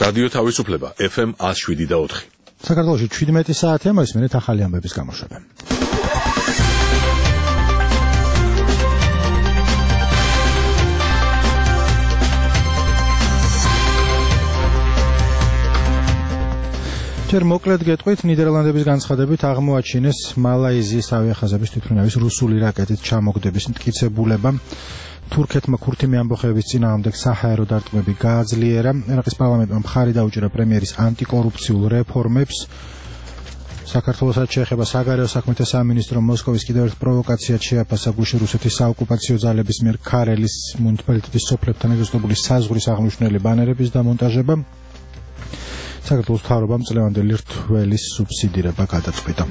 რადიო თავისუფლება FM 107.4. საქართველოში 17 საათია, მოისმენთ ახალი ამბების გამოშვება. ჯერ მოკლედ გეტყვით, ნიდერლანდების განცხადებით აღმოაჩინეს მალაიზიის ავიახაზების თვითმფრინავის რუსული რაკეტით ჩამოგდების მტკიცებულება. თურქეთმა ქურთი ამბოხების წინააღმდეგ საჰაერო დარტყმები გააძლიერა. ერაყის პარლამენტმა მხარი დაუჭირა პრემიერის ანტიკორუფციულ რეფორმებს. საქართველოსაც შეეხება საგარეო საქმეთა სამინისტრო მოსკოვის კიდევ ერთ პროვოკაციად შეაფასა გუშინ რუსეთის საოკუპაციო ძალების მიერ ქარელის მუნიციპალიტეტის სოფლებთან ეზოსტებული საზღვრის აღნიშნული ბანერების დამონტაჟება. საქართველოს მთავრობამ წლევანდელი რთველის სუბსიდირება გადაწყვიტა.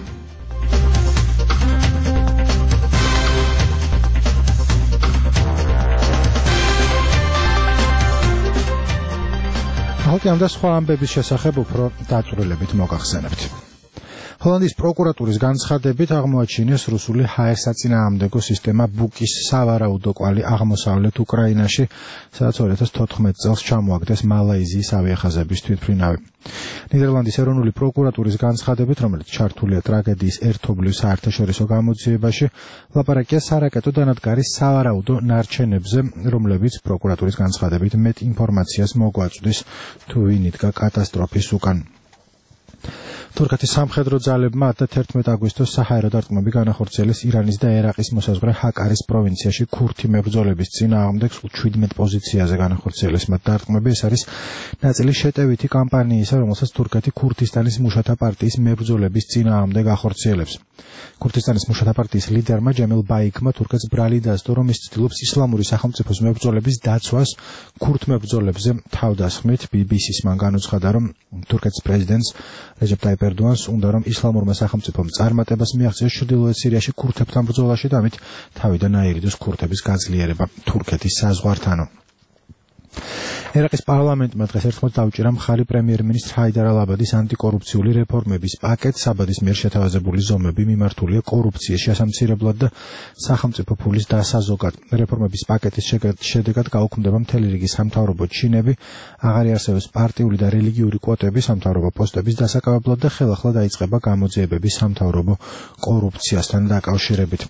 ახალ და სხვა ამბების შესახებ უფრო დაწვრილებით მოგახსენებთ. ჰოლანდიის პროკურატურის განცხადებით აღმოაჩინეს რუსული ჰაერსაწინააღმდეგო სისტემა ბუკის სავარაუდო კვალი აღმოსავლეთ უკრაინაში, სადაც 2014 წელს ჩამოაგდეს მალაიზიის ავიახაზების თვითმფრინავი. ნიდერლანდის ეროვნული პროკურატურის განცხადებით, რომელიც ჩართულია ტრაგედიის ერთობლივ საერთაშორისო გამოძიებაში, ლაპარაკია სარაკეტო დანადგარის სავარაუდო ნარჩენებზე, რომლებიც პროკურატურის განცხადებით მეტ ინფორმაციას მოგვაწვდის თუ ვინ იდგა კატასტროფის უკან. თურქეთის სამხედრო ძალებმა 11 აგვისტოს საჰაერო დარტყმები განახორციელეს ირანის და ერაყის მოსაზღვრე ჰაკარის პროვინციაში ქურთი მებრძოლების წინააღმდეგ 17 პოზიციაზე განახორციელეს მათ დარტყმები. ეს არის ნაწილი შეტევითი კამპანიისა, რომელსაც თურქეთი ქურთისტანის მუშათა პარტიის მებრძოლების წინააღმდეგ ახორციელებს. ქურთისტანის მუშათა პარტიის ლიდერმა ჯემილ ბაიქმა თურქეთს ბრალი დასდო, რომ ის ცდილობს ისლამური სახელმწიფოს მებრძოლების დაცვას ქურთ მებრძოლებზე თავდასხმით. BBC-ს მან განუცხადა, რომ თურქეთის პრეზიდენტს რეჯეპ ტაიპ ერდოანს უნდა, რომ ისლამურმა სახელმწიფომ წარმატებას მიაღწიოს ჩრდილოეთ სირიაში ქურთებთან ბრძოლაში და ამით თავიდან აირიდოს ქურთების გაძლიერება თურქეთის საზღვართანო. ერაყის პარლამენტმა დღეს ერთხმად დაუჭირა მხარი პრემიერ-მინისტრ ჰაიდარ ალ-აბადის ანტიკორუფციული რეფორმების პაკეტს. აბადის მიერ შეთავაზებული ზომები მიმართულია კორუფციის შესამცირებლად და სახელმწიფო ფულის დასაზოგად. რეფორმების პაკეტის შედეგად გაუქმდება მთელი რიგი სამთავრობო ჩინები, აღარ იარსებებს პარტიული და რელიგიური კვოტები სამთავრობო პოსტების დასაკავებლად და ხელახლა დაიწყება გამოძიებები სამთავრობო კორუფციასთან დაკავშირებით.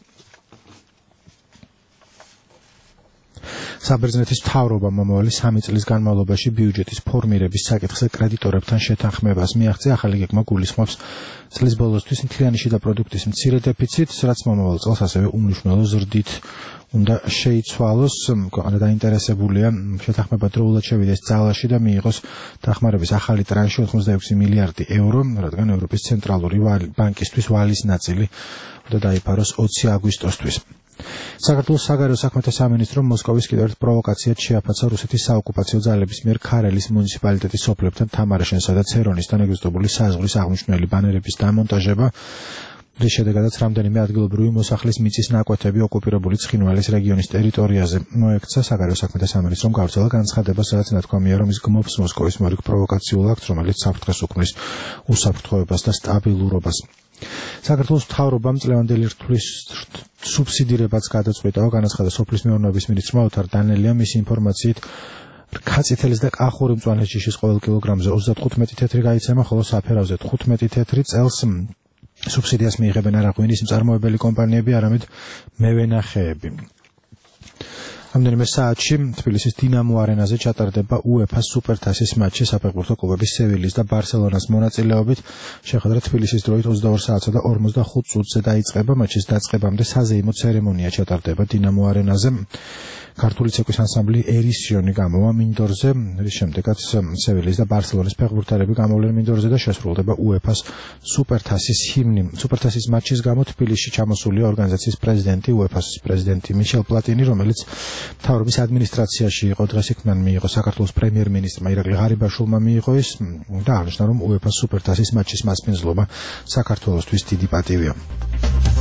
საბერძნეთის მთავრობამ მომავალი 3 წლის განმავლობაში ბიუჯეტის ფორმირების საკითხზე კრედიტორებთან შეთანხმებას მიაღწია. ახალი გეგმა გულისხმობს წლის ბოლოსთვის მთლიანი შიდა პროდუქტის მცირე დეფიციტს, რაც მომავალ წელს ასევე უმნიშვნელო ზრდით უნდა შეიცვალოს. ქვეყანა დაინტერესებულია შეთანხმება დროულად შევიდეს ძალაში და მიიღოს დახმარების ახალი ტრანში 86 მილიარდი ევრო, რადგან ევროპის ცენტრალური ბანკისთვის ვალის ნაწილი უნდა დაიფაროს 20 აგვისტოსთვის. საქართველოს საგარეო საქმეთა სამინისტრომ მოსკოვის კიდევ ერთ პროვოკაციად შეაფასა რუსეთის საოკუპაციო ძალების მიერ ქარელის მუნიციპალიტეტის სოფლებთან თამარაშენსა და ცერონისთან ეგზისტებული საზღვრის აღმნიშვნელი ბანერების დამონტაჟება. რის შედეგადაც რამდენიმე ადგილობრივი მოსახლის მიწის ნაკვეთები ოკუპირებული ცხინვალის რეგიონის ტერიტორიაზე მოექცა. საგარეო საქმეთა სამინისტრომ გავრცელა განცხადება, სადაც ნათქვამია, რომ ის გმობს მოსკოვის მორიგ პროვოკაციულ აქტს, რომელიც საფრთხეს უქმნის უსაფრთხოებას და სტაბილურობას. საქართველოს მთავრობამ წლევანდელი რთვლის სუბსიდირებაც გადაწყვიტა. განაცხადა სოფლის მეურნეობის მინისტრმა ოთარ დანელიამ. მისი ინფორმაციით ქაცითელის და კახური მწვანე ჯიშის ყოველ კილოგრამზე 35 თეთრი გაიცემა, ხოლო საფერავზე 15 თეთრი. წელს სუბსიდიას მიიღებენ არა ღვინის მწარმოებელი კომპანიები, არამედ მევენახეები. რამდენიმე საათში თბილისის დინამო არენაზე ჩატარდება UEFA-ს სუპერთასის მატჩი საფეხბურთო კლუბების სევილის და ბარსელონას მონაწილეობით. შეხვედრა თბილისის დროით 22 საათსა და 45 წუთზე დაიწყება. მატჩის დაწყებამდე საზეიმო ცერემონია ჩატარდება დინამო არენაზე. ქართული ცეკვის ანსამბლი ერისიონი გამოვა მინდორზე, რის შემდეგაც სევილის და ბარსელონის ფეხბურთელები გამოვლენ მინდორზე და შესრულდება UEFA-ს სუპერთასის ჰიმნი. სუპერთასის მატჩის გამო თბილისში ჩამოსულია ორგანიზაციის პრეზიდენტი, UEFA-ს პრეზიდენტი მიშელ პლატინი, რომელიც მთავრობის ადმინისტრაციაში იყო. დღეს იქ მან მიიღო საქართველოს პრემიერ-მინისტრმა ირაკლი ღარიბაშვილმა მიიღო ის და აღნიშნა, რომ UEFA-ს სუპერთასის მატჩის მასპინძლობა საქართველოსთვის დიდი პატივია.